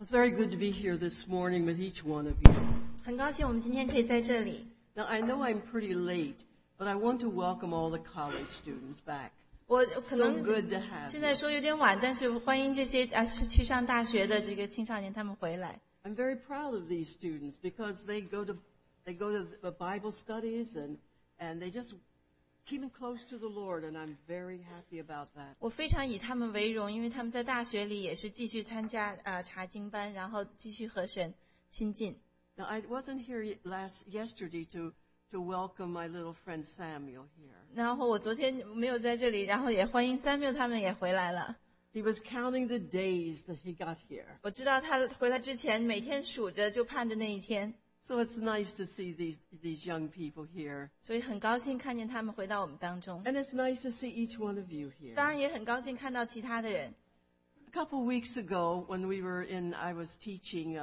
It's very good to be here this morning with each one of you. 很高兴我们今天可以在这里。 Now, I know I'm pretty late, but I want to welcome all the college students back. 我可 So 能 good to have 现 you. 在说有点晚，但是欢迎这些是去上大学的这个青少年他们回来。 I'm very proud of these students because they go to the Bible studies and they just keep close to the Lord, and I'm very happy about that. 我非常以他们为荣，因为他们在大学里也是继续参加查经班，然后继续和神亲近。 Now, I wasn't here yesterday to welcome my little friend Samuel here. 然后我昨天没有在这里，然后也欢迎Samuel他们也回来了。 He was counting the days that he got here. 我知道他回来之前每天数着，就盼着那一天， So it's nice to see these young people here. 所以很高兴看见他们回到我们当中。 And it's nice to see each one of you here. 当然也很高兴看到其他的人。 A couple of weeks ago, when I was teaching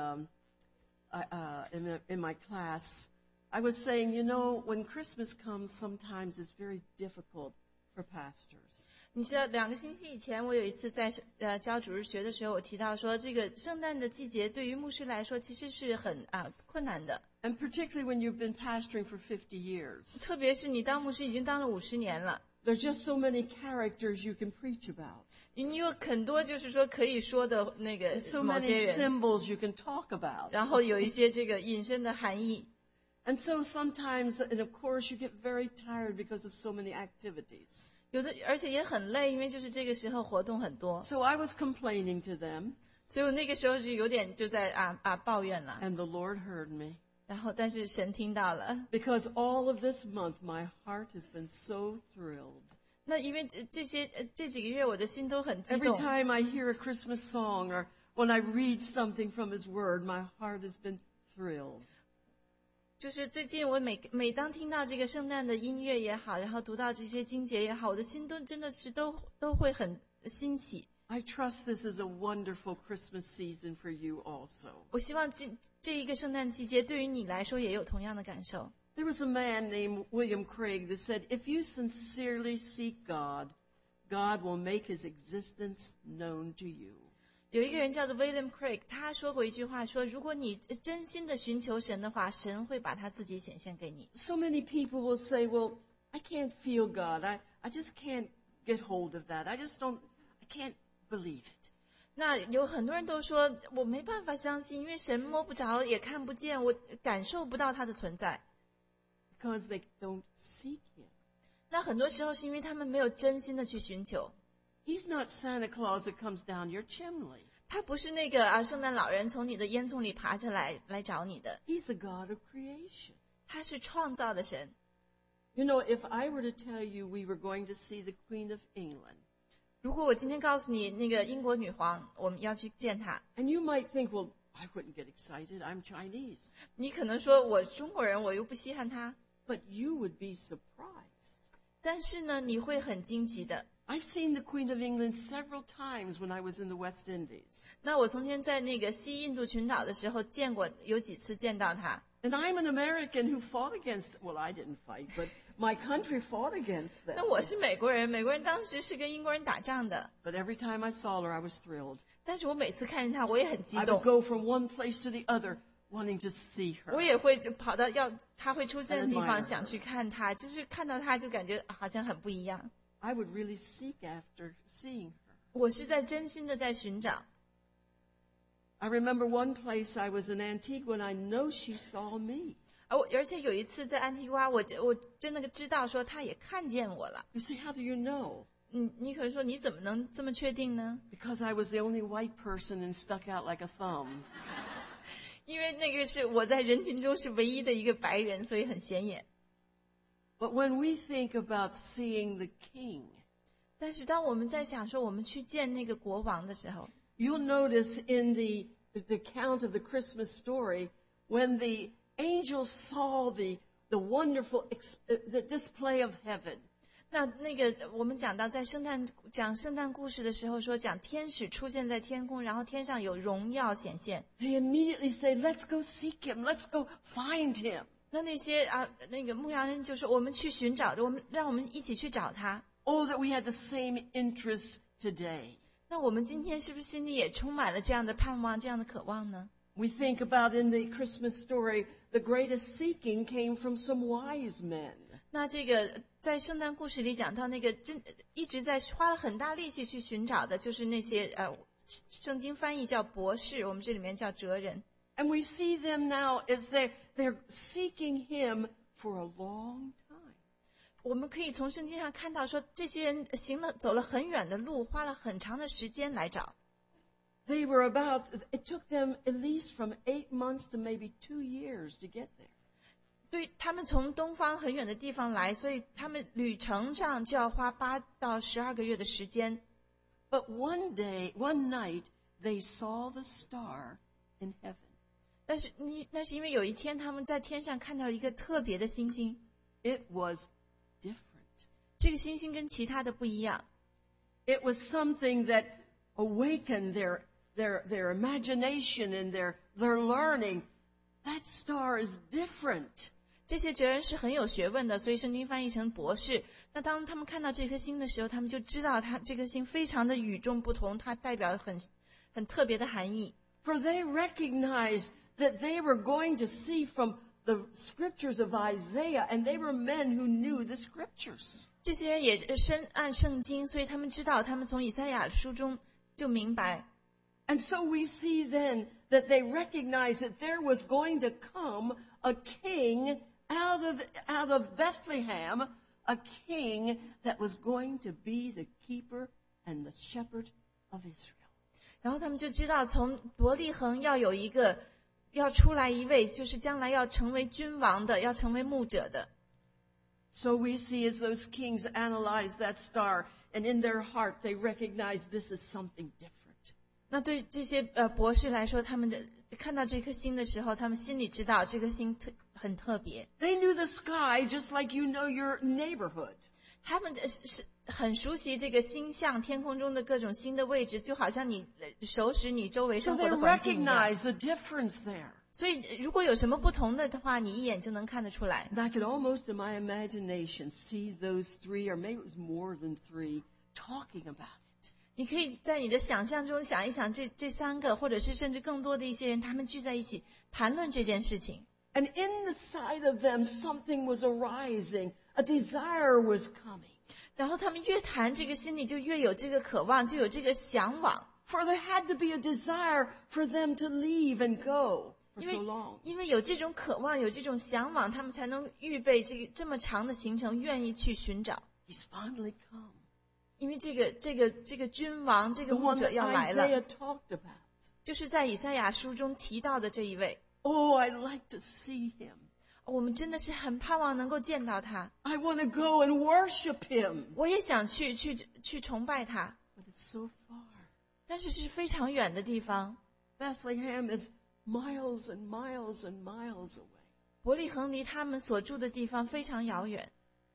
in my class, I was saying, when Christmas comes, sometimes it's very difficult for pastors. 你知道2个星期以前，我有一次在教主日学的时候，我提到说，这个圣诞的季节对于牧师来说其实是很困难的， And particularly when you've been pastoring for 50 years. 特别是你当牧师已经当了50年了， There's just so many characters you can preach about. 你有很多就是说可以说的那个 So 某 many 些人， symbols you can talk about. 然后有一些这个引申的含义。 And so sometimes, and of course, you get very tired because of so many activities. 有的而且也很累，因为就是这个时候活动很多， So I was complaining to them, 所以我那个时候是有点就在抱怨了。 and the Lord heard me. 然后但是神听到了， Because all of this month, my heart has been so thrilled. 那因为这几个月我的心都很激 Every 动。 time I hear a Christmas song or when I read something from His Word, my heart has been thrilled. 就是最近我每当听到这个圣诞的音乐也好，然后读到这些经节也好，我的心都真的是都会很欣喜。 I trust this is a wonderful Christmas season for you also. 我希望这一个圣诞季节对于你来说也有同样的感受。 There was a man named William Craig that said, if you sincerely seek God, God will make His existence known to you. 有一个人叫做 William Craig， 他说过一句话说，如果你真心的寻求神的话，神会把他自己显现给你。 So many people will say, well, I can't feel God. I just can't get hold of that. I can't believe it. 那有很多人都说我没办法相信，因为神摸不着也看不见，我感受不到他的存在。 Because they don't seek Him. 那很多时候是因为他们没有真心的去寻求。 He's not Santa Claus that comes down your chimney. 他不是那个圣诞老人从你的烟囱里爬下来找你的， He's the God of creation. 他是创造的神。 If I were to tell you we were going to see the Queen of England, 如果我今天告诉你那个英国女皇我们要去见她， and you might think, well, I wouldn't get excited. I'm Chinese. 你可能说我中国人，我又不稀罕她， But you would be surprised. 但是呢，你会很惊奇的。 I've seen the Queen of England several times when I was in the West Indies. 那我从前在那个西印度群岛的时候见过，有几次见到她。 And I'm an American who fought against, well, I didn't fight, but my country fought against them. 那我是美国人，美国人当时是跟英国人打仗的， But every time I saw her, I was thrilled. 但是我每次看见她，我也很激 I would 动， go from one place to the other wanting to see her. 我也会就跑到她会出现的地 And admire 方 her. 想去看她，就是看到她就感觉好像很不一样。 I would really seek after seeing her. 我是在真心的在寻找。 I remember one place I was in Antigua, and I know she saw me. 而且有一次在安提瓜，我真的知道说她也看见我了。 You say, how do you know? 你可能说你怎么能这么确定呢？ Because I was the only white person and stuck out like a thumb. 因为那个是我在人群中是唯一的一个白人，所以很显眼。 But when we think about seeing the king, 但是当我们在想说我们去见那个国王的时候， you'll notice in the account of the Christmas story, when the angels saw the wonderful the display of heaven, 那个我们讲到在讲圣诞故事的时候说，讲天使出现在天空，然后天上有荣耀显现， they immediately say, let's go seek him, let's go find him. 那些那个牧羊人就说我们去寻找，让我们一起去找他。 Oh, that we had the same interests today. 那我们今天是不是心里也充满了这样的盼望，这样的渴望呢？ We think about in the Christmas story, the greatest seeking came from some wise men. 那这个在圣诞故事里讲到那个一直在花了很大力气去寻找的，就是那些圣经翻译叫博士，我们这里面叫哲人。 And we see them now as they're seeking him for a long time. 我们可以从圣经上看到说，这些人走了很远的路，花了很长的时间来找。 It took them at least from 8 months to maybe 2 years to get there. 对，他们从东方很远的地方来，所以他们旅程上就要花8到12个月的时间。 But one night, they saw the star in heaven. 那是因为有一天他们在天上看到一个特别的星星。 It was different. 这个星星跟其他的不一样。 It was something that awakened their imagination and their learning. That star is different. 这些哲人是很有学问的，所以圣经翻译成博士。那当他们看到这颗星的时候，他们就知道这颗星非常的与众不同，它代表很特别的含义。 For they recognized that they were going to see from the scriptures of Isaiah, and they were men who knew the scriptures. 这些人也深谙圣经，所以他们知道，他们从以赛亚书中就明白。 And so we see then that they recognized that there was going to come a king out of Bethlehem, a king that was going to be the keeper and the shepherd of Israel. 然后他们就知道，从伯利恒要出来一位，就是将来要成为君王的，要成为牧者的。 So we see as those kings analyze that star, and in their heart they recognize this is something different. 那对这些博士来说，他们看到这颗星的时候，他们心里知道这颗星很特别。 They knew the sky just like you know your neighborhood. 他们是很熟悉这个星象，天空中的各种星的位置，就好像你熟识你周围 So 生 they 活的环境一样。 recognize the difference there. 所以如果有什么不同的话，你一眼就能看得出来。 And I could almost in my imagination see those 3, or maybe it was more than 3, talking about it. 你可以在你的想象中想一想，这3个或者是甚至更多的一些人，他们聚在一起谈论这件事情。 And inside of them something was arising, a desire was coming. 然后他们越谈，这个心里就越有这个渴望，就有这个向往。 For there had to be a desire for them to leave and go for so long. 因为有这种渴望，有这种向往，他们才能预备这么长的行程，愿意去寻找。 He's finally come. 因为这个君王，这个 The 牧 one 者 that 要来 Isaiah 了， talked about. 就是在以赛亚书中提到的这一位。 Oh, I'd like to see him. 我们真的是很盼望能够见到他， I want to go and worship him. 我也想去崇拜他， But it's so far. 但是是非常远的地方。 Bethlehem is miles and miles and miles away. 伯利恒离他们所住的地方非常遥远，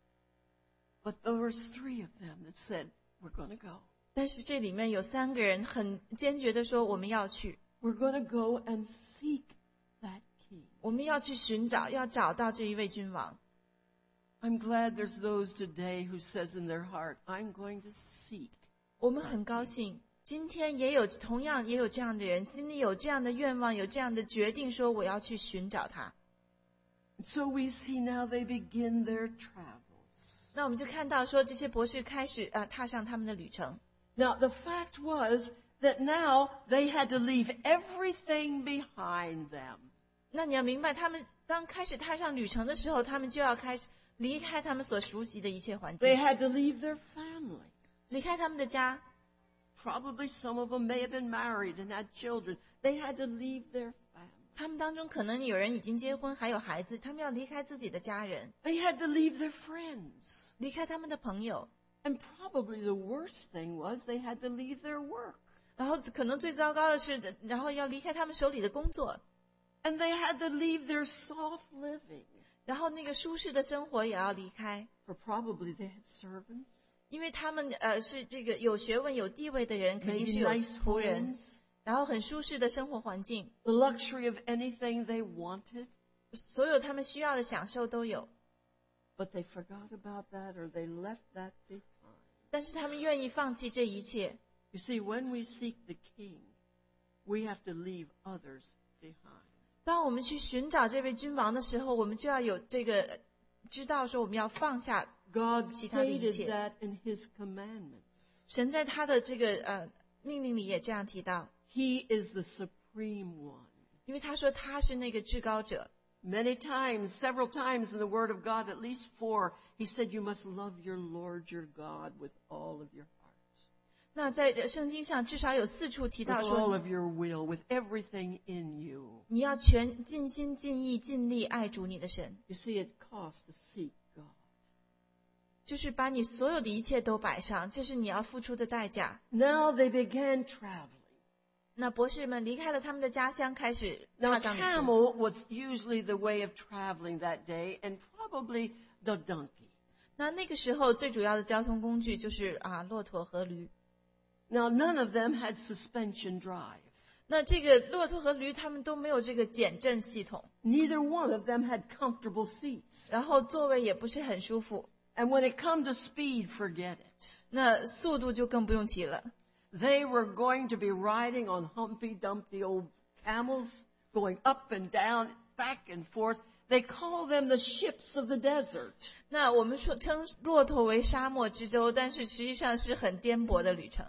But there was 3 of them that said, we're going to go. 但是这里面有3个人很坚决地说我们要去， We're going to go and seek that king. 我们要去寻找，要找到这一位君王。 I'm glad there's those today who says in their heart, I'm going to seek. 我们很高兴，今天同样也有这样的人，心里有这样的愿望，有这样的决定，说我要去寻找他。 So we see now they begin their travels. 那我们就看到说，这些博士开始踏上他们的旅程。 Now the fact was that now they had to leave everything behind them. 那你要明白，他们当开始踏上旅程的时候，他们就要开始离开他们所熟悉的一切环境， They had to leave their family. 离开他们的家。 Probably some of them may have been married and had children. They had to leave their family. 他们当中可能有人已经结婚，还有孩子，他们要离开自己的家人， They had to leave their friends. 离开他们的朋友。 And probably the worst thing was they had to leave their work. 然后可能最糟糕的是，然后要离开他们手里的工作， And they had to leave their soft living. 然后那个舒适的生活也要离开， For probably they had servants. 因为他们是这个有学问有地位的人，肯定是 Maybe 有 nice 仆人， homes. 然后很舒适的生活环境， The luxury of anything they wanted. 所有他们需要的享受都有， But they forgot about that, or they left that behind. 但是他们愿意放弃这一切， You see, when we seek the king, we have to leave others behind. 当我们去寻找这位君王的时候，我们就要有这个知道说我们要放下 God 其他的一 stated 切。 that in his commandments. 神在他的这个命令里也这样提到， He is the supreme one. 因为他说他是那个至高者。 Many times, several times in the Word of God, at least 4, he said you must love your Lord your God with all of your heart, 那在圣经上至少有4处提 with 到 all 说， of your will, with everything in you. 你要全尽心尽意尽力爱主你的神， You see, it costs to seek God. 就是把你所有的一切都摆上，这是你要付出的代价。 Now they began traveling. 那博士们离开了他们的家乡，开始 Now, 踏上旅途。 camel was usually the way of traveling that day, and probably the donkey. 那个时候最主要的交通工具就是骆驼和驴。 Now, none of them had suspension drive. 那这个骆驼和驴他们都没有这个减震系统， Neither one of them had comfortable seats. 然后座位也不是很舒服。 And when it come to speed, forget it. 那速度就更不用提了。 They were going to be riding on Humpty Dumpty old camels, going up and down, back and forth. They call them the ships of the desert. 那我们称骆驼为沙漠之舟，但是实际上是很颠簸的旅程。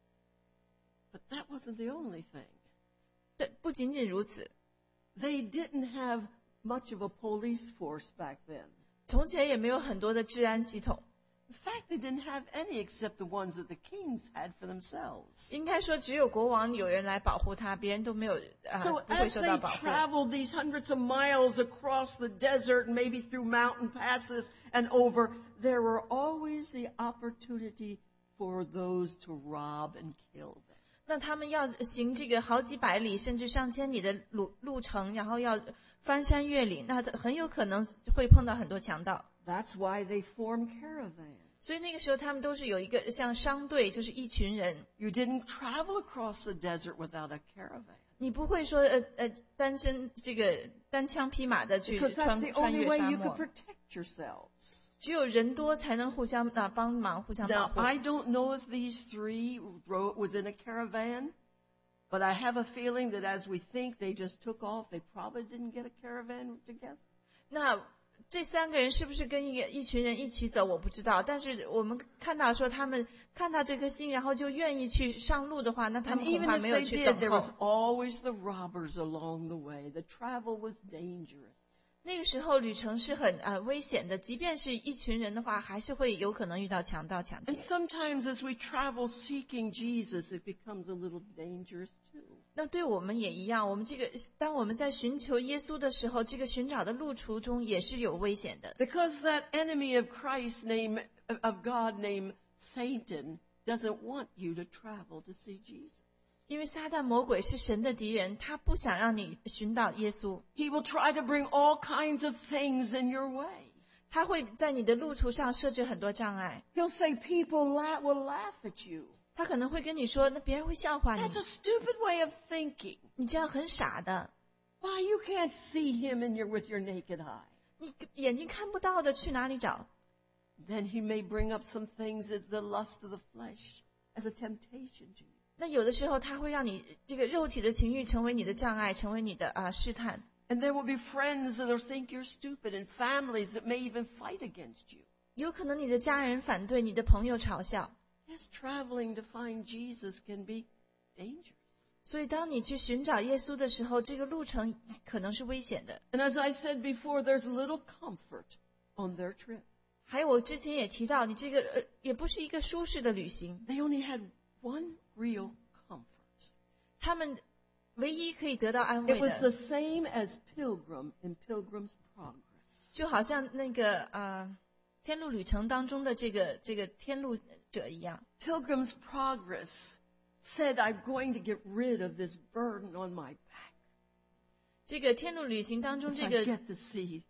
But that wasn't the only thing. 这不仅仅如此， They didn't have much of a police force back then. 从前也没有很多的治安系统， In fact, they didn't have any except the ones that the kings had for themselves. 应该说只有国王有人来保护他，别人都没有 So 不会 as 受 they 到保护。 traveled these hundreds of miles across the desert and maybe through mountain passes and over, there were always the opportunity for those to rob and kill them. 那他们要行这个好几百里甚至上千里的路程，然后要翻山越岭，那很有可能会碰到很多强盗。 That's why they formed caravans. 所以那个时候他们都是有一个像商队，就是一群人。 You didn't travel across the desert without a caravan. 你不会说单身这个单枪匹马的去 Because that's the 穿 only 越 way 沙 you could 漠， protect yourselves. 只有人多才能互相帮忙、互相保 Now, 护。 I don't know if these 3 was in a caravan, but I have a feeling that as we think they just took off, they probably didn't get a caravan together. 那这3个人是不是跟一群人一起走，我不知道。但是我们看到说他们看到这颗星，然后就愿意去上路的话，那他 And 们恐 even 怕 if 没有 they 去 did, 等 there was 候。 always the robbers along the way. The travel was dangerous. 那个时候旅程是很危险的，即便是一群人的话，还是会有可能遇到强盗抢劫 And。sometimes as we travel seeking Jesus, it becomes a little dangerous too. 那对我们也一样，我们当我们在寻求耶稣的时候，这个寻找的路途中也是有危险的。 Because that enemy of Christ of God named Satan doesn't want you to travel to see Jesus. 因为撒旦魔鬼是神的敌人，他不想让你寻到耶稣， He will try to bring all kinds of things in your way. 他会在你的路途上设置很多障碍。 He'll say people will laugh at you. 他可能会跟你说，那别人会笑话你， That's a stupid way of thinking. 你这样很傻的， Why, you can't see him with your naked eye. 你眼睛看不到的去哪里找？ Then he may bring up some things as the lust of the flesh as a temptation to you. 那有的时候他会让你这个肉体的情欲成为你的障碍，成为你的试探。 And there will be friends that will think you're stupid and families that may even fight against you. 有可能你的家人反对，你的朋友嘲笑。 Yes, traveling to find Jesus can be dangerous. 所以当你去寻找耶稣的时候，这个路程可能是危险的。 And as I said before, there's little comfort on their trip. 还有我之前也提到，你这个也不是一个舒适的旅行， They only had one real comfort. 他们唯一可以得到安 It 慰 was the 的， same as Pilgrim in Pilgrim's Progress. 就好像那个天路旅程当中的这个天路者一样。 Pilgrim's Progress said, I'm going to get rid of this burden on my back. 这个天路旅行当中， If 这 I 个 get to see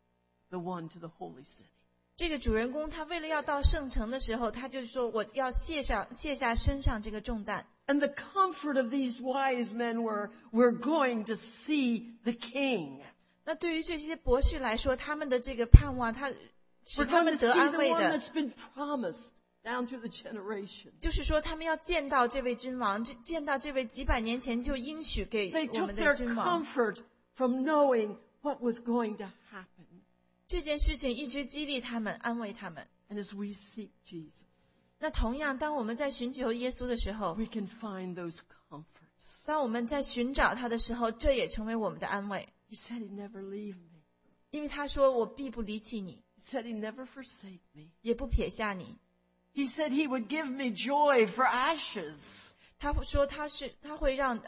the one to the holy city. 这个主人公他为了要到圣城的时候，他就说我要卸下身上这个重担。 And the comfort of these wise men we're going to see the king. 那对于这些博士来说，他们的这个盼望，他使 We're 他 going to 们 see 得安 the 慰 one 的， that's been promised down through the generation. 就是说他们要见到这位君王，见到这位几百年前就应许给 They 我 took 们 their 的君王。 comfort from knowing what was going to happen. 这件事情一直激励他们，安慰他们。 And as we seek Jesus, 那同样，当我们在寻求耶稣的时候， we can find those comforts. 当我们在寻找他的时候，这也成为我们的安慰。 He said he'd never leave me. 因为他说我必不离弃你， He said he'd never forsake me. 也不撇下你。 He said he would give me joy for ashes. 他说他会让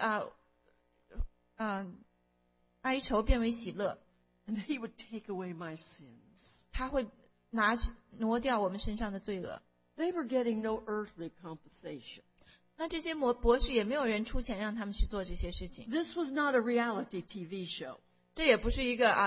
哀愁变为喜乐， And he would take away my sins. 他会挪掉我们身上的罪恶。 They were getting no earthly compensation. 那这些博士也没有人出钱让他们去做这些事情。 This was not a reality TV show. 这也不是一个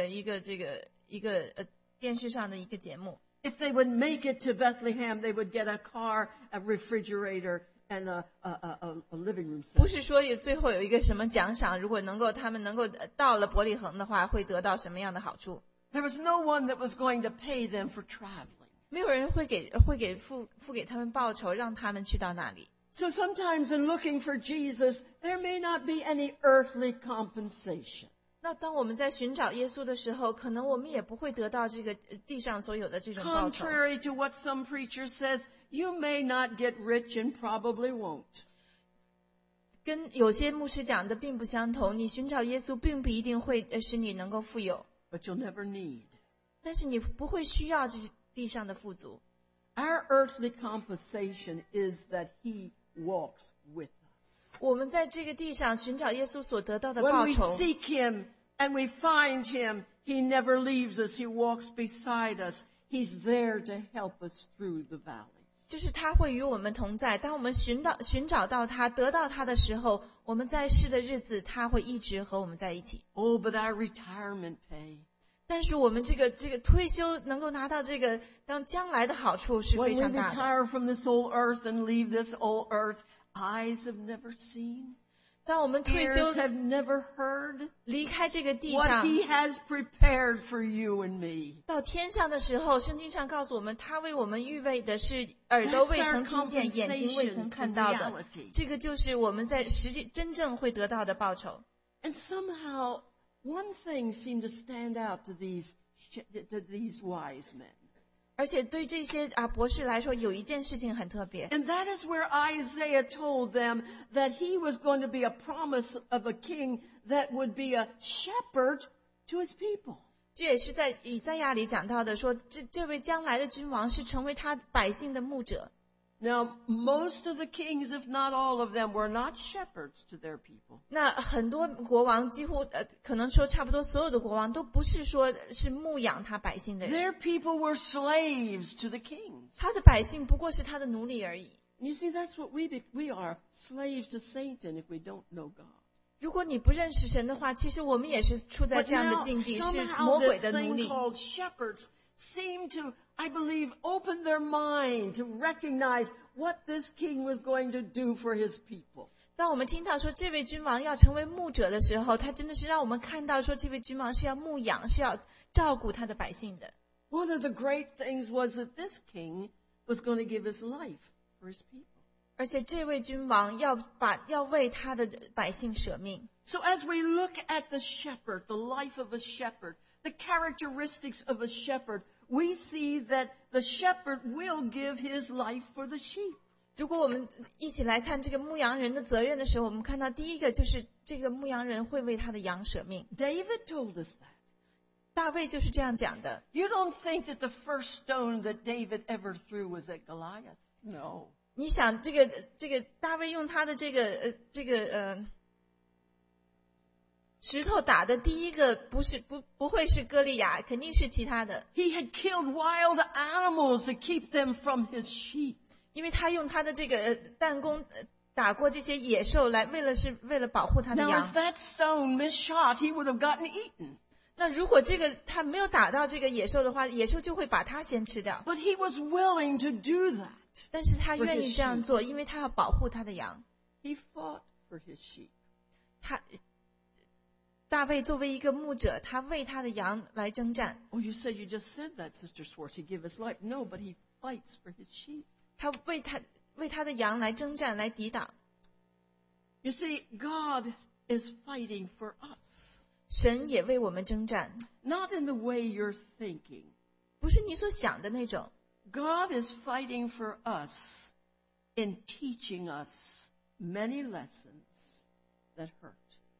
电视上的一个节目。 If they would make it to Bethlehem, they would get a car, a refrigerator, and a living room set. 不是说最后有一个什么奖赏，如果他们能够到了伯利恒的话，会得到什么样的好处？ There was no one that was going to pay them for traveling. 没有人会付给他们报酬，让他们去到那里。 So sometimes in looking for Jesus, there may not be any earthly compensation. 那当我们在寻找耶稣的时候，可能我们也不会得到这个地上所有的这种报酬。 Contrary to what some preacher says, you may not get rich and probably won't. 跟有些牧师讲的并不相同，你寻找耶稣并不一定会使你能够富有， But you'll never need. 但是你不会需要这些地上的富足。 Our earthly compensation is that he walks with us. 我们在这个地上寻找耶稣所得到的 When 报 we 酬， seek him and we find him, he never leaves us. He walks beside us. He's there to help us through the valley. 就是他会与我们同在。当我们寻找到他，得到他的时候，我们在世的日子，他会一直和我们在一起。 Oh, but our retirement pay. 但是我们这个退休能够拿到这个当将来的好处是 When 非 we 常大的。 retire from this old earth and leave this old earth, eyes have never seen, 当我们退休 ears have never heard 离开这个地 what 上， he has prepared for you and me. 到天上的时候，圣经上告诉我们，他为我们预备的是耳朵 That's 未 our 曾听见，眼睛未 compensation 曾 for 看到的。 reality. 这个就是我们在实际真正会得到的报酬。 And somehow, one thing seemed to stand out to these wise men. 而且对这些博士来说，有一件事情很特别， And that is where Isaiah told them that he was going to be a promise of a king that would be a shepherd to his people. 这也是在以赛亚里讲到的，说这位将来的君王是成为他百姓的牧者。 Now, most of the kings, if not all of them, were not shepherds to their people. 那很多国王几乎可能说差不多所有的国王都不是说是牧养他百姓的人， Their people were slaves to the kings. 他的百姓不过是他的奴隶而已。 You see, that's what we are, slaves to Satan if we don't know God. 如果你不认识神的话，其实我们也是处在 But 这样的 now, 境地，是 somehow 魔鬼 this 的奴 thing 隶。 called shepherds seemed to, I believe, open their mind to recognize what this king was going to do for his people. 当我们听到说这位君王要成为牧者的时候，他真的是让我们看到说这位君王是要牧养，是要照顾他的百姓的。 One of the great things was that this king was going to give his life for his people. 而且这位君王要为他的百姓舍命。 So as we look at the shepherd, the life of a shepherd, the characteristics of a shepherd, we see that the shepherd will give his life for the sheep. 如果我们一起来看这个牧羊人的责任的时候，我们看到第一个就是这个牧羊人会为他的羊舍命。 David told us that. 大卫就是这样讲的。 You don't think that the first stone that David ever threw was at Goliath? No. 你想这个大卫用他的这个石头打的第一个不会是歌利亚，肯定是其他的。 He had killed wild animals to keep them from his sheep. 因为他用他的这个弹弓打过这些野兽来，为了保护他的 Now, 羊 if。that stone misshot, he would have gotten eaten. 那如果他没有打到这个野兽的话，野兽就会把他先吃掉。 But he was willing to do that. 但是他愿意这样做，因为他要保护他的羊。 He fought for his sheep. 大卫作为一个牧者，他为他的羊来征战。 Oh, you just said that, Sister Swartz. He gave his life. No, but he fights for his sheep. 他为他的羊来征战，来抵挡。 You see, God is fighting for us. 神也为我们征战， Not in the way you're thinking. 不是你所想的那种。 God is fighting for us in teaching us many lessons that hurt.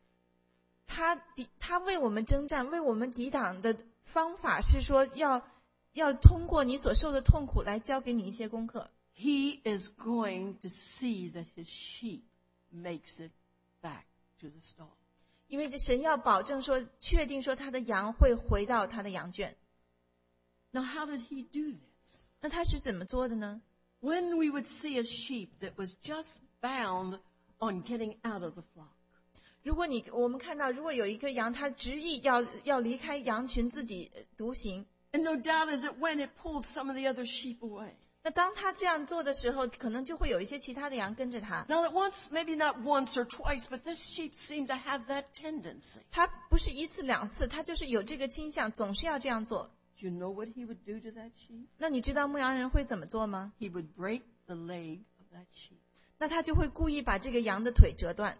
他为我们征战，为我们抵挡的方法是说要通过你所受的痛苦来教给你一些功课。 He is going to see that his sheep makes it back to the stall. 因为神要保证说，确定说他的羊会回到他的羊圈。 Now, how did he do this? 那他是怎么做的呢？ When we would see a sheep that was just bound on getting out of the flock, 如果我们看到，如果有一个羊，它执意要离开羊群，自己独行， and no doubt as it went, it pulled some of the other sheep away. 那当他这样做的时候，可能就会有一些其他的羊跟着他。 Now, maybe not once or twice, but this sheep seemed to have that tendency. 他不是一次两次，他就是有这个倾向，总是要这样做。 Do you know what he would do to that sheep? 那你知道牧羊人会怎么做吗？ He would break the leg of that sheep. 那他就会故意把这个羊的腿折断，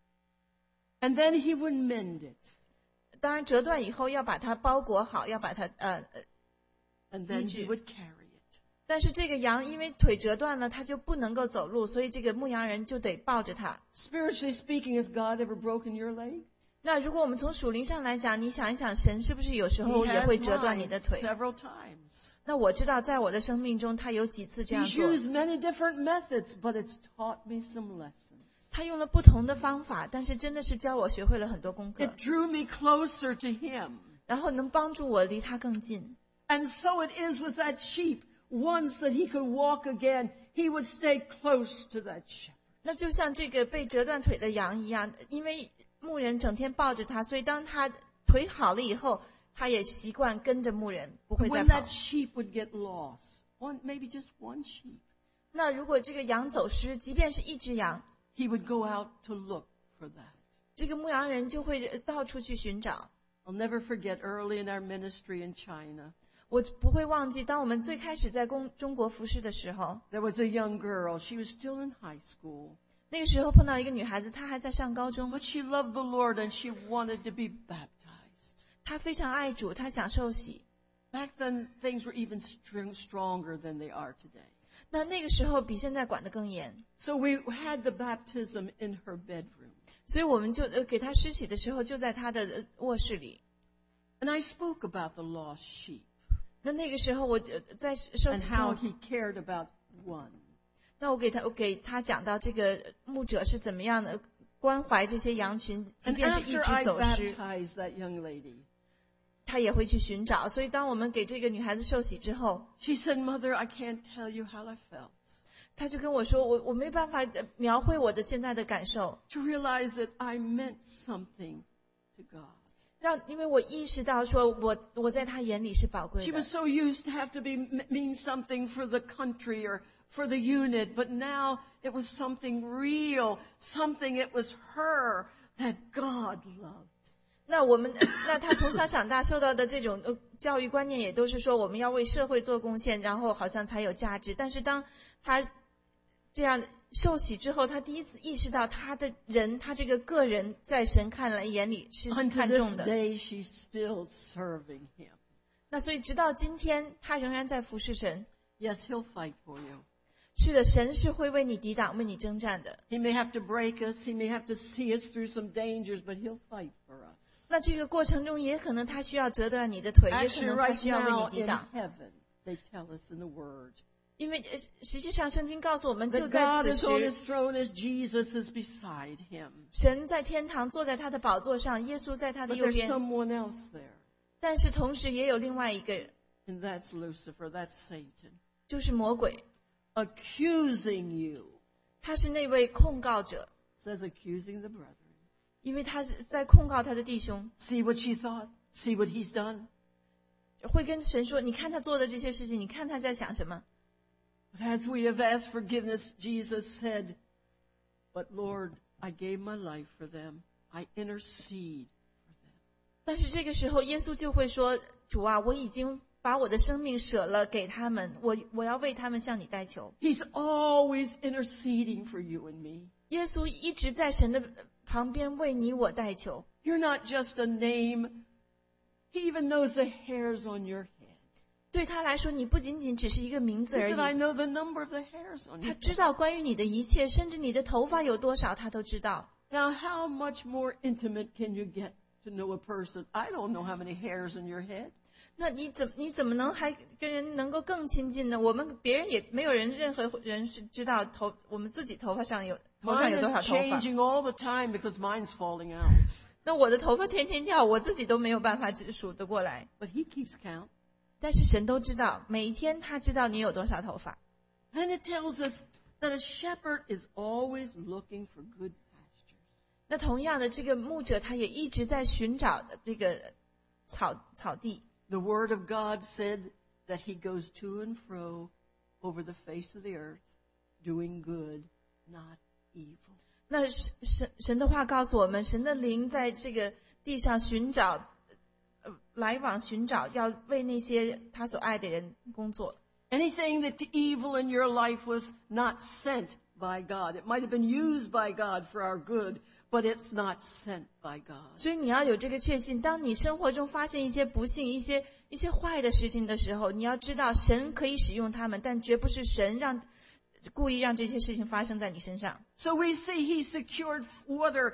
And then he would mend it. 当然折断以后要把它包裹好，要把它 And then he 医治。 would carry it. 但是这个羊因为腿折断了，它就不能够走路，所以这个牧羊人就得抱着它。 Spiritually speaking, has God ever broken your leg? 那如果我们从属灵上来讲，你想一想，神是不是有时 He 候也 has 会折断 mine 你的腿？ several times. 那我知道在我的生命中，他有几次这样 He's 做， used many different methods, but it's taught me some lessons. 他用了不同的方法，但是真的是教我学会了很多功课 It，drew me closer to him. 然后能帮助我离他更近。 And so it is with that sheep. Once that he could walk again, he would stay close to that shepherd. 那就像这个被折断腿的羊一样，因为牧人整天抱着他，所以当他腿好了以后，他也习惯跟着牧人，不会再 When 跑 that。sheep would get lost, maybe just one sheep, 那如果这个羊走失，即便是一只羊， he would go out to look for that. 这个牧羊人就会到处去寻找。 I'll never forget early in our ministry in China, 我不会忘记，当我们最开始在中国服侍的时候， there was a young girl. She was still in high school, 那个时候碰到一个女孩子，她还在上高中， but she loved the Lord and she wanted to be baptized. 她非常爱主，她想受洗。 Back then, things were even stronger than they are today. 那个时候比现在管得更严， So we had the baptism in her bedroom. 所以我们就给她施洗的时候就在她的卧室里。 And I spoke about the lost sheep 那个时候我在受 and 洗 how 中， he cared about one. 那我给他讲到这个牧者是怎么样的关怀这些羊群，即 And 便是一 after 直 I 走失， baptized that young lady, 他也会去寻找。所以当我们给这个女孩子受洗之后， she said, Mother, I can't tell you how I felt. 他就跟我说，我没办法描绘我的现在的感受， To realize that I meant something to God. 因为我意识到说我在他眼里是宝贵 She 的 was。so used to have to mean something for the country or for the unit, but now it was something real, something it was her that God loved. 那他从小长大受到的这种教育观念也都是说我们要为社会做贡献，然后好像才有价值。但是当他这样受洗之后，他第一次意识到他这个个人在神看来眼里是 Unto 看重 this 的。 day, she's still serving him. 那所以直到今天，他仍然在服侍神。 Yes, he'll fight for you. 是的，神是会为你抵挡、为你征战的。 He may have to break us. He may have to see us through some dangers, but he'll fight for us. 那这个过程中，也可能他需要折断你的腿，也可 Actually, 能他 right 需要为 now 你抵 in 挡。 heaven, they tell us in the Word 因为实际上圣经告诉我们，就 that 在 God 此 is on 时， his throne as Jesus is beside him. 神在天堂坐在他的宝座上，耶稣在他的 But 右 there's 边。 someone else there, 但是同时也有另外一个人， and that's Lucifer, that's Satan, 就是魔鬼， accusing you. 他是那位控告者， Says accusing the brethren. 因为他是在控告他的弟兄， See what she thought? See what he's done? 会跟神说：“你看他做的这些事情，你看他在想什么。” But as we have asked forgiveness, Jesus said, But Lord, I gave my life for them. I intercede for them. 但是这个时候，耶稣就会说：“主啊，我已经把我的生命舍了给他们，我要为他们向你代求。 He's always interceding for you and me. 耶稣一直在神的旁边为你我代求。 You're not just a name. He even knows the hairs on your head. 对他来说，你不仅仅只是一个名字 He 而 said, I 已， know the number of the hairs on 他 your 知 head. 道关于你的一切，甚至你的头发有多少他都知道。 Now, how much more intimate can you get to know a person? I don't know how many hairs in your head. 那你怎么能还跟人能够更亲近呢？我们别人也没有任何人是知道我们自己头上有 Mine 多少 is 头发。 changing all the time because mine's falling out. 那我的头发天天掉，我自己都没有办法数得过来。 But he keeps count. 但是神都知道，每一天他知道你有多少头发。 Then it tells us that a shepherd is always looking for good pastures. 那同样的，这个牧者他也一直在寻找这个草地。 The word of God said that he goes to and fro over the face of the earth, doing good, not evil. 那神的话告诉我们，神的灵在这个地上寻找，来往寻找，要为那些他所爱的人工作。 Anything that evil in your life was not sent by God. It might have been used by God for our good, but it's not sent by God. 所以你要有这个确信，当你生活中发现一些不幸、一些坏的事情的时候，你要知道神可以使用他们，但绝不是神故意让这些事情发生在你身上。 So we see he secured water,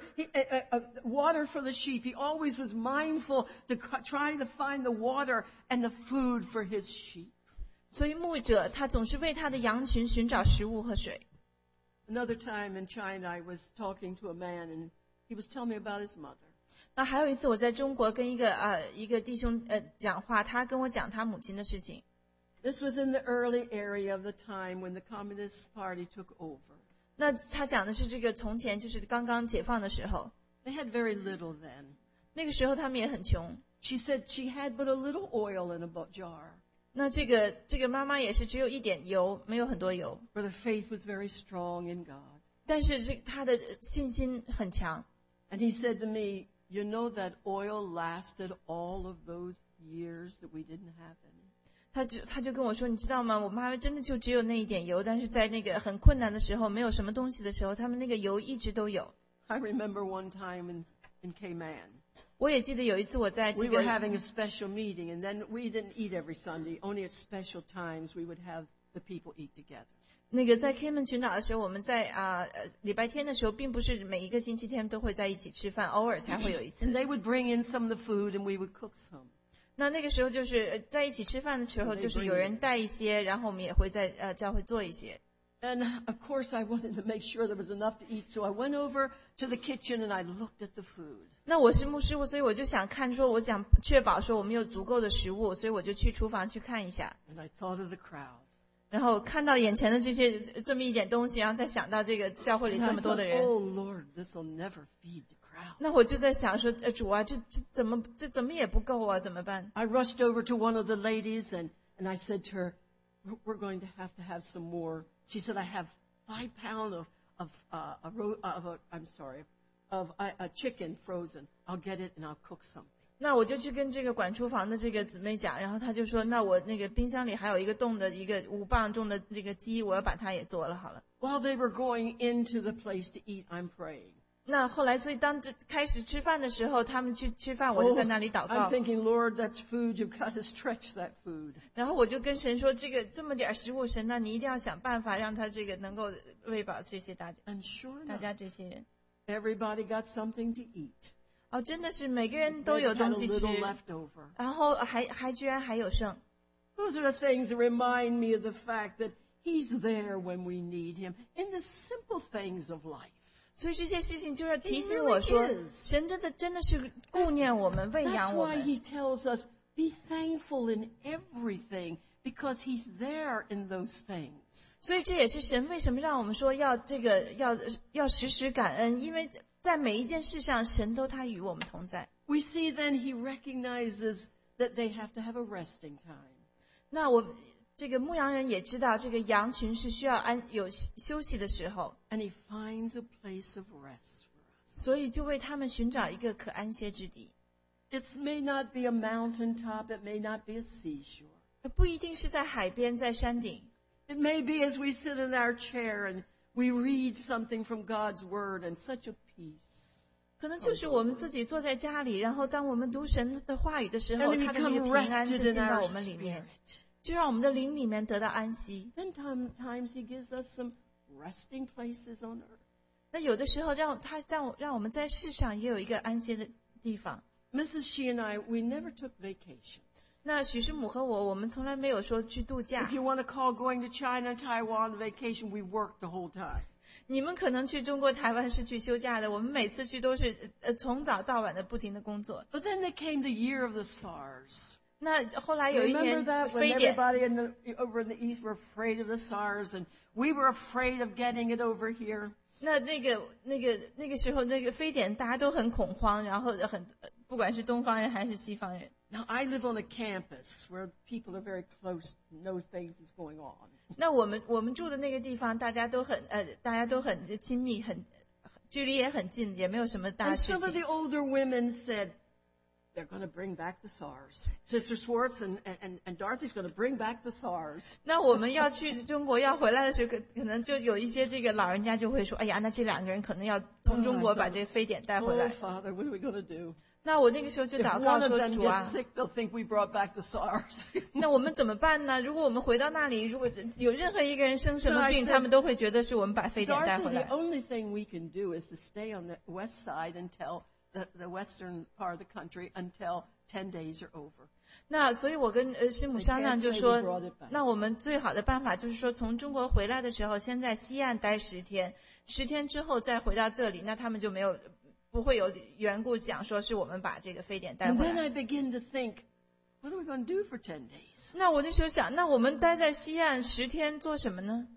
water for the sheep. He always was mindful to try to find the water and the food for his sheep. 所以牧者他总是为他的羊群寻找食物和水。 Another time in China, I was talking to a man and he was telling me about his mother. 那还有一次我在中国跟一个弟兄讲话，他跟我讲他母亲的事情。 This was in the early area of the time when the Communist Party took over. 那他讲的是这个从前就是刚刚解放的时候， They had very little then. 那个时候他们也很穷。 She said she had but a little oil in a jar. 那这个妈妈也是只有一点油，没有很多油， But her faith was very strong in God. 但是她的信心很强。 And he said to me, you know that oil lasted all of those years that we didn't have any. 他就跟我说，你知道吗？我妈妈真的就只有那一点油，但是在那个很困难的时候，没有什么东西的时候，他们那个油一直都有。 I remember one time in Cayman. 我也记得有一次我在 We 这 were 个 having a special meeting, and then we didn't eat every Sunday. Only at special times we would have the people eat together. 那个在 Cayman 群岛的时候，我们在礼拜天的时候，并不是每一个星期天都会在一起吃饭，偶尔才会有一 And 次。 they would bring in some of the food, and we would cook some. 那个时候就是在一起吃饭的时候，就是有人带一些，然后我们也会在教会做一些。 And of course, I wanted to make sure there was enough to eat, so I went over to the kitchen and I looked at the food. 那我是牧师，所以我就想看说，我想确保说我们有足够的食物，所以我就去厨房去看一下。 And I thought of the crowd. 然后看到眼前的这么一点东西，然后再想到这个教会里 And I 这么多 thought, 的人， oh Lord, this will never feed the crowd. 那我就在想说，主啊，这怎么也不够啊，怎么办？ I rushed over to one of the ladies and I said to her, we're going to have some more. She said, I have 5 pounds of a chicken frozen. I'll get it and I'll cook something. 那我就去跟这个管厨房的这个姊妹讲，然后她就说，那我那个冰箱里还有一个冻的一个5磅重的这个鸡，我要把它也做了好了。 While they were going into the place to eat, I'm praying. 那后来，所以当开始吃饭的时候，他们去吃饭，我就在那里祷 I'm 告。 thinking, Lord, that's food. You've got to stretch that food. 然后我就跟神说，这么点食物，神，那你一定要想办法让他这个能够喂饱这些大 And sure enough, 家这些人。 everybody got something to eat. 哦，真的是每个人都 They 有 had 东 a 西吃， little left over. 然后居然还有剩。 Those are the things that remind me of the fact that He's there when we need Him in the simple things of life. 所以这些事情就是提醒 He 我 really 说， is. 神真的是顾念我们，喂 That's 养我 why 们。 He tells us, be thankful in everything, because He's there in those things. 所以这也是神为什么让我们说要时时感恩，因为在每一件事上，神都他与我们同在。 We see then He recognizes that they have to have a resting time. 那这个牧羊人也知道，这个羊群是需要有休息的时候， And He finds a place of rest for us. 所以就为他们寻找一个可安歇之地。 It may not be a mountaintop, it may not be a seashore. 不一定是在海边，在山顶。 It may be as we sit in our chair and we read something from God's Word and such a peace. 可能就是我们自己坐在家里，然后当我们读神的话语的时候， And 他的那个 become 平安就 rested in 进到 our 我们里面， spirit. 就让我们的灵里面得到安息。 Then sometimes He gives us some resting places on earth. 那有的时候让我们在世上也有一个安歇的地方。 Mrs. She and I, we never took vacations. 那许师母和我们从来没有说去度假 If。you want to call going to China and Taiwan vacation, we worked the whole time. 你们可能去中国台湾是去休假的，我们每次去都是从早到晚的不停的工作。 But then there came the year of the SARS. 那后来有一 Remember 年 that when 非典， everybody over in the East were afraid of the SARS and we were afraid of getting it over here. 那个时候那个非典大家都很恐慌，然后不管是东方人还是西方人。 Now, I live on a campus where people are very close, know things is going on. 那我们住的那个地方，大家都很亲密，距离也很近，也没有什么大 And 事 some of 情。 the older women said, they're going to bring back the SARS. Sister Swartz and Dorothy's going to bring back the SARS. 那我们要去中国要回来的时候，可能就有一些这个老人家就会说，哎呀，那这两个人可能要从中国把这个非典带回 Oh, 来。 Father, what are we going to do? 那我那个时候就 If 祷 one 告 of 说， them 主 gets 啊， sick, they'll think we brought back the SARS. 那我们怎么办呢？如果我们回到那里，如果有任何一个人生什么 So I 病， said, 他们都会觉得是我们把非典带 Dorothy, 回 the 来。 only thing we can do is to stay on the west side until the western part of the country until 10 days are over. 那所以我跟师母商量，就说，那我们最好的办法就是说，从中国回来的时候，先在西岸待10天，10天之后再回到这里，那他们就不会有缘故想说是我们把这个非典带 And 回 then 来。 I begin to think, what are we going to do for 10 days? 那我那时候想，那我们待在西岸10天做什么呢？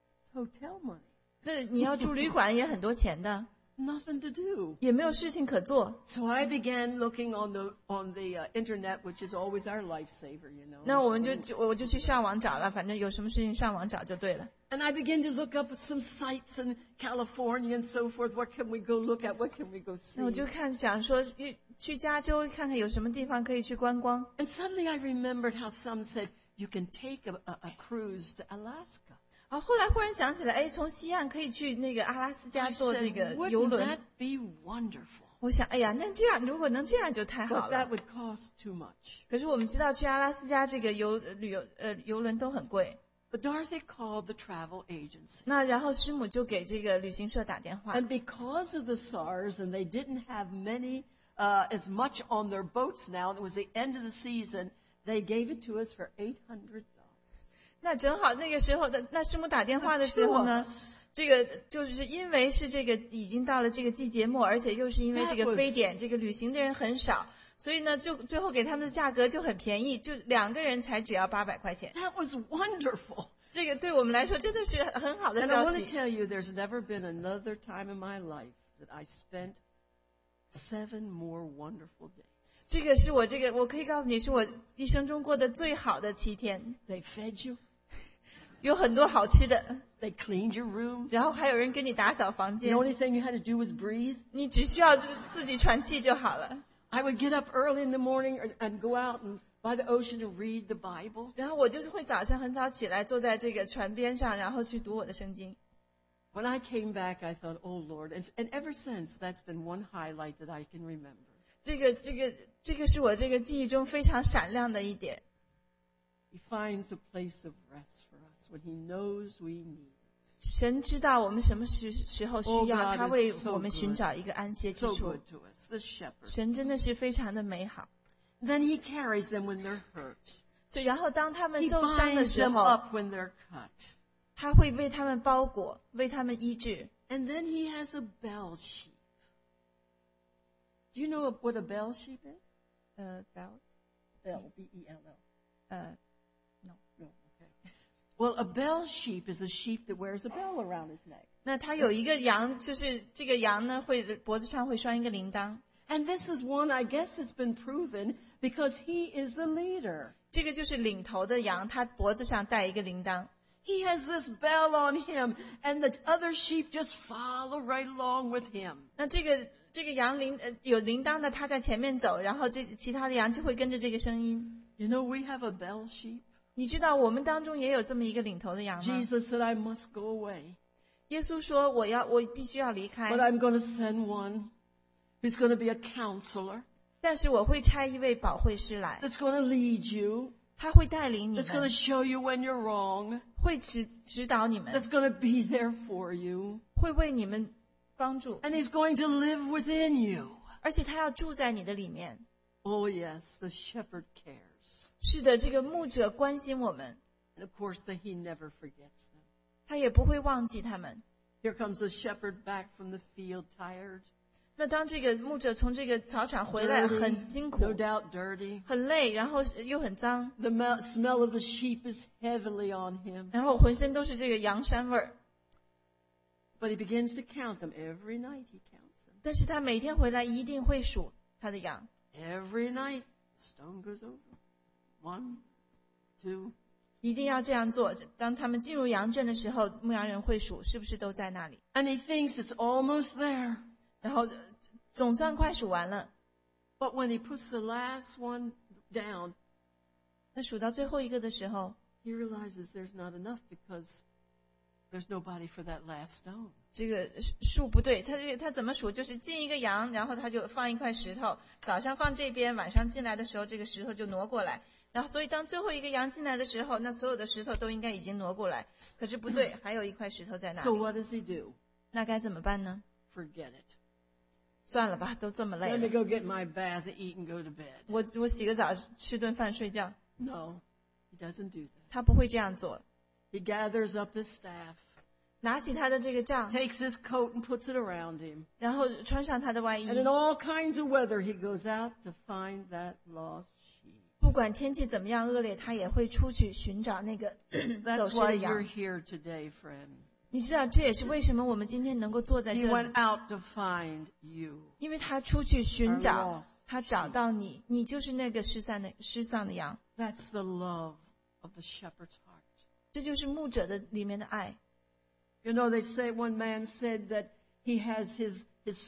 Hotel money. 那你要住旅馆也很多钱的， Nothing to do. 也没有事情可做。 So I began looking on the internet, which is always our lifesaver, you know. 那我就去上网找了，反正有什么事情上网找就对了。 And I began to look up at some sites in California and so forth. What can we go look at? What can we go see? 那我就想说去加州看看有什么地方可以去观光。 And suddenly I remembered how some said you can take a cruise to Alaska. 后来忽然想起来，哎，从西岸可以去那个阿拉斯加 I 坐这 said, 个 wouldn't 游轮。 that be wonderful? 我想，哎呀，那这样如果能这样就太好 But that 了。 would cost too much. 可是我们知道去阿拉斯加这个游轮都很贵。 But Dorothy called the travel agency. 那然后师母就给这个旅行社打电话。 And because of the SARS, and they didn't have as much on their boats now, and it was the end of the season, they gave it to us for $800. 那正好那个时候的，那师母打电话的时候呢，这个就是因为是这个已经到了这个季节末，而且又是因为这个非典，这个旅行的人很少，所以呢，就最后给他们的价格就很便宜，就2个人才只要800块钱。 That was wonderful. 这个对我们来说真的是很好的 And I 消 want to 息。 tell you, there's never been another time in my life that I spent 7 more wonderful days. 这个是我可以告诉你，是我一生中过的最好的7天， They fed you. 有很多好吃的， They cleaned your room. 然后还有人给你打扫房 The 间， only thing you had to do was breathe. 你只需要自己喘气就好了。 I would get up early in the morning and go out and by the ocean to read the Bible. 然后我就是会早上很早起来，坐在这个船边上，然后去读我的圣经。 When I came back, I thought, oh, Lord. And ever since, that's been one highlight that I can remember. 这个是我这个记忆中非常闪亮的一点。 He finds a place of rest for us when He knows we need it. 神知道我们什么时候需 Oh, 要， God 他 is 为 so 我们 good. 寻找一个安歇之 So 处 good。to us, the shepherd. 神真的是非常的美好。 Then He carries them when they're hurt. 所以然后当他们 He 受伤的 binds 时 them 候， up when they're cut. 他会为他们包裹，为他们医治。 And then He has a bell sheep. Do you know what a bell sheep is? Bell Bell, B-E-L-L. no。 No, okay. Well, a bell sheep is a sheep that wears a bell around his neck. 那他有一个羊，就是这个羊呢，脖子上会拴一个铃铛。 And this is one, I guess, has been proven because he is the leader. 这个就是领头的羊，他脖子上带一个铃铛。 He has this bell on him, and the other sheep just follow right along with him. 那这个羊有铃铛的，他在前面走，然后其他的羊就会跟着这个声音。 You know, we have a bell sheep. 你知道我们当中也有这么一个领头的羊吗？ Jesus said, I must go away, 耶稣说我必须要离开 but， I'm going to send one who's going to be a counselor, 但是我会差一位保惠师来， that's going to lead you, 他会带领你 that's going to 们， show you when you're wrong, 会指导你们， that's going to be there for you, 会为你们帮助， and he's going to live within you. 而且他要住在你的里面。 Oh yes, the shepherd cares. 是的，这个牧者关心我们， And of course, he never forgets them. 他也不会忘记他们。 Here comes the shepherd back from the field, tired, 那当这个牧者从这个草场回来， dirty, 很辛苦， no doubt dirty. 很累，然后又很脏， The smell of the sheep is heavily on him. 然后浑身都是这个羊膻味儿。 But he begins to count them. Every night he counts them. 但是他每天回来一定会数他的羊， Every night, stone goes over. 1, 2. 一定要这样做。当他们进入羊圈的时候，牧羊人会数是不是都在那里， And he thinks it's almost there. 然后总算快数完了。 But when he puts the last one down, 那数到最后一个的时候， he realizes there's not enough because there's nobody for that last stone. 这个数不对，他怎么数？就是进一个羊，然后他就放一块石头，早上放这边，晚上进来的时候，这个石头就挪过来。然后，所以当最后一个羊进来的时候，那所有的石头都应该已经挪过来。可是不对，还有一块石头在那 So 里。 what does he do? 那该怎么办呢？ Forget it. 算了吧，都这么累 Let me 了， go get my bath and eat and go to bed. 我洗个澡，吃顿饭，睡觉。 No, he doesn't do that. 他不会这样做， He gathers up his staff, 拿起他的这个杖， takes his coat and puts it around him. 然后穿上他的外衣 And，in all kinds of weather, he goes out to find that lost sheep. 不管天气怎么样恶劣，他也会出去寻找那个走 That's 失 why 的 you're 羊。 here today, friend. 你知道，这也是为什么我们今天能够坐在 He 这里， went out to find you. 因为他出去寻 Our 找 lost， 他找到你，你就是那个失丧的羊。 That's the love of the shepherd's heart. 这就是牧者的里面的爱。 You know, they say one man said that he has his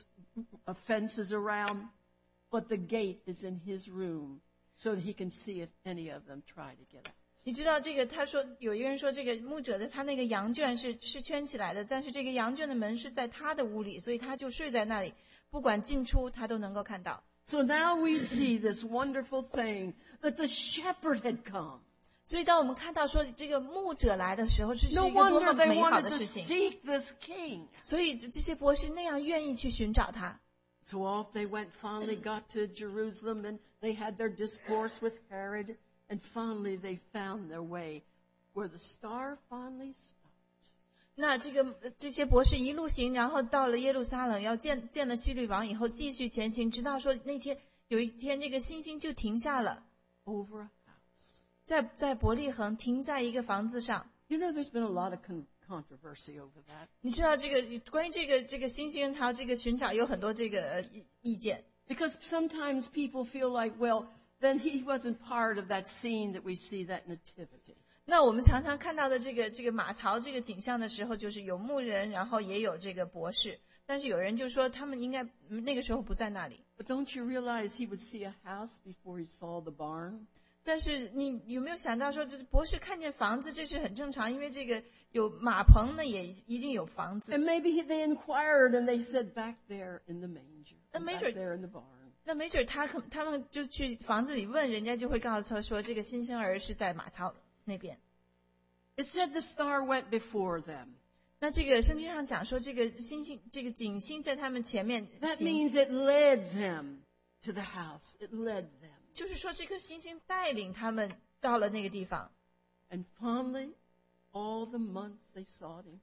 fences around, but the gate is in his room so that he can see if any of them try to get out. 你知道这个？他说有一个人说，这个牧者的他那个羊圈是圈起来的，但是这个羊圈的门是在他的屋里，所以他就睡在那里，不管进出他都能够看到。 So now we see this wonderful thing that the shepherd had come. 所以当我们看到说这个牧者来的时候，这是 No 一个多 wonder 么 they 美好 wanted 的 to 事情。 seek this king. 所以这些博士那样愿意去寻找他。 So off they went, finally got to Jerusalem, and they had their discourse with Herod, and finally they found their way where the star finally stopped. 那这些博士一路行，然后到了耶路撒冷，要见了希律王以后，继续前行，直到说那天有一天，这个星星就停下了， Over a house. 在伯利恒停在一个房子上。 You know, there's been a lot of controversy over that. 你知道关于这个星星还有这个寻找有很多这个意见， Because sometimes people feel like, well, then he wasn't part of that scene that we see, that nativity. 那我们常常看到的这个马槽这个景象的时候，就是有牧人，然后也有这个博士，但是有人就说他们应该那个时候不在那里。 But don't you realize he would see a house before he saw the barn? 但是你有没有想到说，这博士看见房子，这是很正常，因为这个有马棚呢，也一定有房子。 And maybe they inquired and they said, back there in the manger, The back manger- there in the barn. 那没准他们就去房子里问，人家就会告诉他说，这个新生儿是在马槽那边。 It said the star went before them. 那这个圣经上讲说，这个星星，这个景星在他们前面 That 行， means it led them to the house. It led them. 就是说这颗星星带领他们到了那个地方。 And finally, all the months they sought him,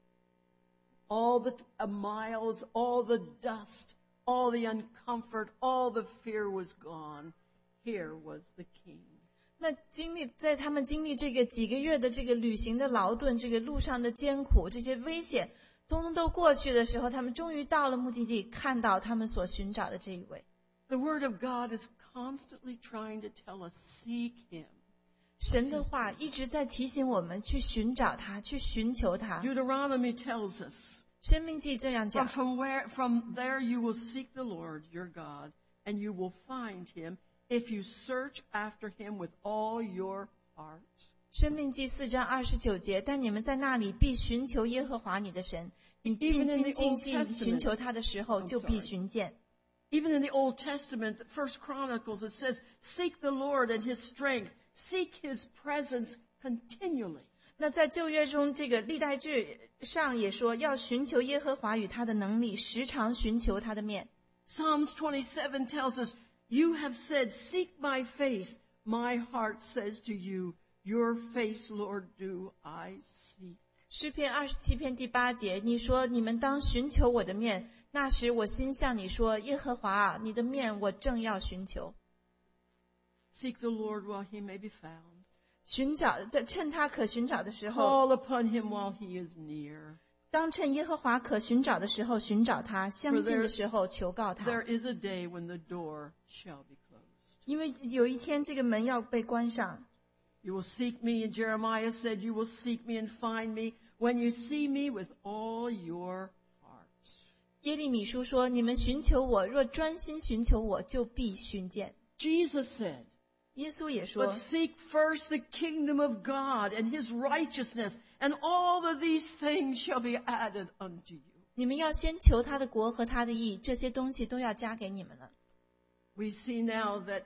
all the miles, all the dust, all the uncomfort, all the fear was gone. Here was the king. 那在他们经历这个几个月的这个旅行的劳顿，这个路上的艰苦，这些危险，通通都过去的时候，他们终于到了目的地，看到他们所寻找的这一位。 The word of God is constantly trying to tell us, seek him. 神的话一直在提醒我们去寻找他，去寻求他。 Deuteronomy tells us, 生命记这样讲， from there you will seek the Lord your God, and you will find him if you search after him with all your heart. 申命记4章29节，但你们在那里必寻求耶和华你的神，你尽心尽性寻求他的时候，就必寻见。 Even in the Old Testament, the First Chronicles, it says, seek the Lord and his strength, seek his presence continually. 那在旧约中，这个历代志上也说，要寻求耶和华与他的能力，时常寻求他的面。 Psalms 27 tells us, you have said, seek my face. My heart says to you, your face, Lord, do I seek. 诗篇27篇第8节，你说你们当寻求我的面，那时我心向你说，耶和华啊，你的面我正要寻求。 Seek the Lord while he may be found. 寻找，在趁他可寻找的时候， Call upon him while he is near. 当趁耶和华可寻找的时候寻找他，相近的时候求告他。 There is a day when the door shall be closed. 因为有一天这个门要被关上。 You will seek me, and Jeremiah said, you will seek me and find me when you see me with all your heart. 耶利米书说，你们寻求我，若专心寻求我，就必寻见。 Jesus said, 耶稣也说 but seek first the kingdom of God and his righteousness, and all of these things shall be added unto you. 你们要先求他的国和他的义，这些东西都要加给你们了。 We see now that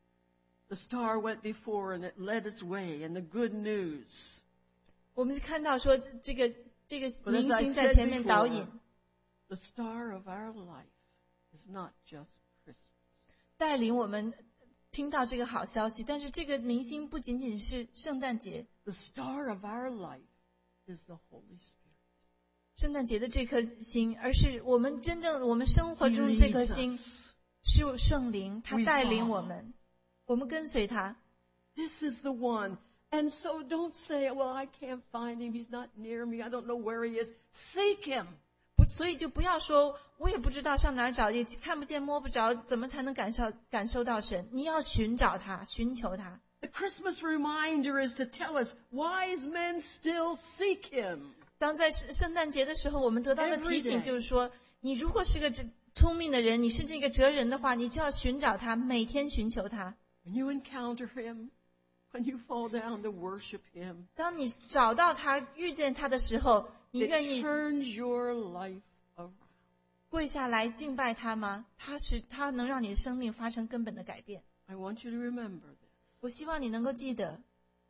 the star went before and it led its way, and the good news. 我们看到说，这个 But 明 as I 星在 said 前面导 before, 引， the star of our life is not just Christmas. 带领我们听到这个好消息。但是这个明星不仅仅是圣诞节， The star of our life is the Holy Spirit. 圣诞节的这颗星，而是我们真正我们生活 He 中这颗 leads 星 us. 是圣灵，他 We 带领 follow. 我们，我们跟随他。 This is the one. And so don't say, well, I can't find him. He's not near me. I don't know where he is. Seek him. 所以就不要说我也不知道上哪儿找，也看不见摸不着，怎么才能感受到神？你要寻找他，寻求他。 The Christmas reminder is to tell us wise men still seek him. 当在圣诞节的时候，我们得到的提 Every 醒 day. 就是说，你如果是个聪明的人，你是这个哲人的话，你就要寻找他，每天寻求他。 When you encounter him, when you fall down to worship him, 当你找到他、遇见他的时候，你 it 愿意 turns your life around. 跪下来敬拜他吗？他能让你的生命发生根本的改变。 I want you to remember this. 我希望你能够记得，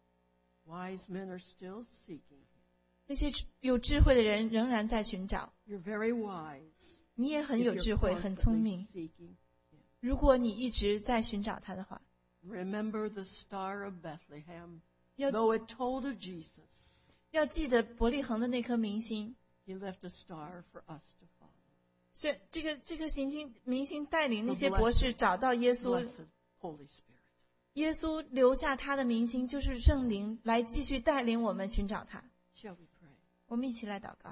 Wise men are still seeking him. 那些有智慧的人仍然在寻找。 You're very wise. 你也很 if 有 you're 智慧，很聪 constantly 明。 seeking him. 如果你一直在寻找他的话， Remember the star of Bethlehem. 要 Though it told of Jesus, 要记得伯利恒的那颗明星。 he left a star for us to follow. 所以这个明星带领那 The 些博士找到耶稣， Blessed Holy Spirit. 耶稣留下他的明星，就是圣灵，来继续带领我们寻找他。 Shall we pray? 我们一起来祷告。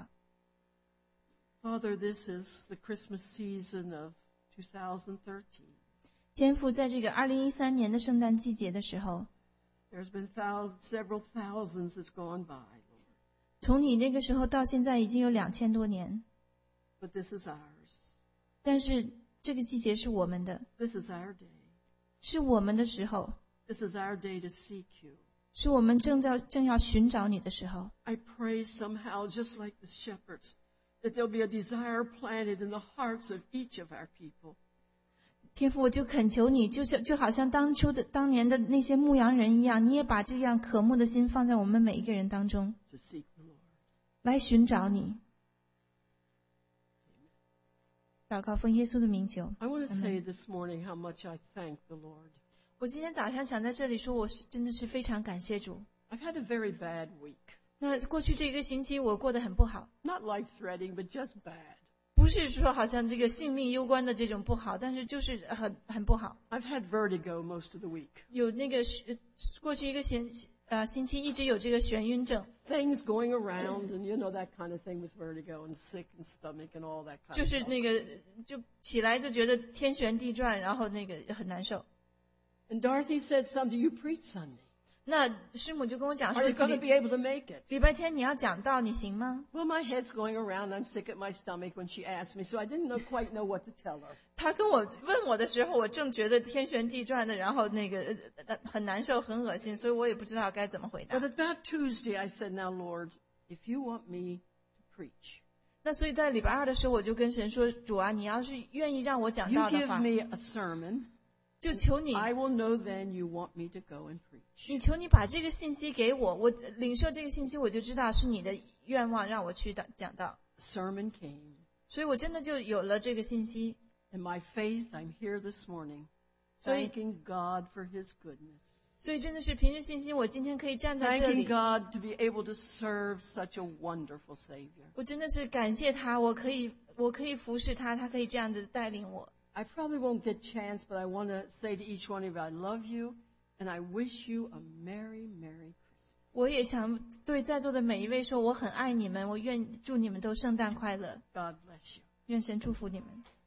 Father, this is the Christmas season of 2013. 天父，在这个2013年的圣诞季节的时候， There's been several thousands that's gone by, Lord. 从你那个时候到现在已经有2000多年， But this is ours. 但是这个季节是我们的， This is our day. 是我们的时候， This is our day to seek you. 是我们正要寻找你的时候。 I pray somehow, just like the shepherds, that there'll be a desire planted in the hearts of each of our people. 天父，我就恳求你，就好像当年的那些牧羊人一样，你也把这样渴慕的心放在我们每一个人当中， To seek the Lord. 来寻找你。祷告奉耶稣的名求。 I want to Amen. say this morning how much I thank the Lord. 我今天早上想在这里说，我真的是非常感谢主。 I've had a very bad week. 那过去这一个星期我过得很不好， Not life-threatening, but just bad. 不是说好像这个性命攸关的这种不好，但是就是很不好。 I've had vertigo most of the week. 有那个过去一个星期一直有这个眩晕症， Things going around, and you know that kind of thing with vertigo and sick and stomach and all that kind 就 of 是 stuff. 那个就起来就觉得天旋地转，然后那个很难受。 And Dorothy said, Son, do you preach Sunday? 那师母就跟我讲说， Are you going to be able to make it? 礼拜天你要讲道，你行吗？ Well, my head's going around. I'm sick at my stomach when she asked me, so I didn't quite know what to tell her. 他跟我问我的时候，我正觉得天旋地转的，然后很难受，很恶心，所以我也不知道该怎么回答。 But about Tuesday, I said, now, Lord, if you want me to preach, 那所以在礼拜二的时候，我就跟神说，主啊，你要是愿意让我讲 you 道的 give 话， me a sermon, 就求你， I will know then you want me to go and preach. 你求你把这个信息给我，我领受这个信息，我就知道是你的愿望让我去讲道。 Sermon came. 所以我真的就有了这个信息。 In my faith, I'm here this morning, 所以 thanking God for his goodness. 所以真的是凭着信心，我今天可以站在这 Thanking 里。 God to be able to serve such a wonderful Savior. 我真的是感谢他，我可以服侍他，他可以这样子带领我。 I probably won't get chance, but I want to say to each one of you, I love you, and I wish you a Merry, Merry Christmas. 我也想对在座的每一位说，我很爱你们，我愿祝你们都圣诞快乐， God bless you. 愿神祝福你们。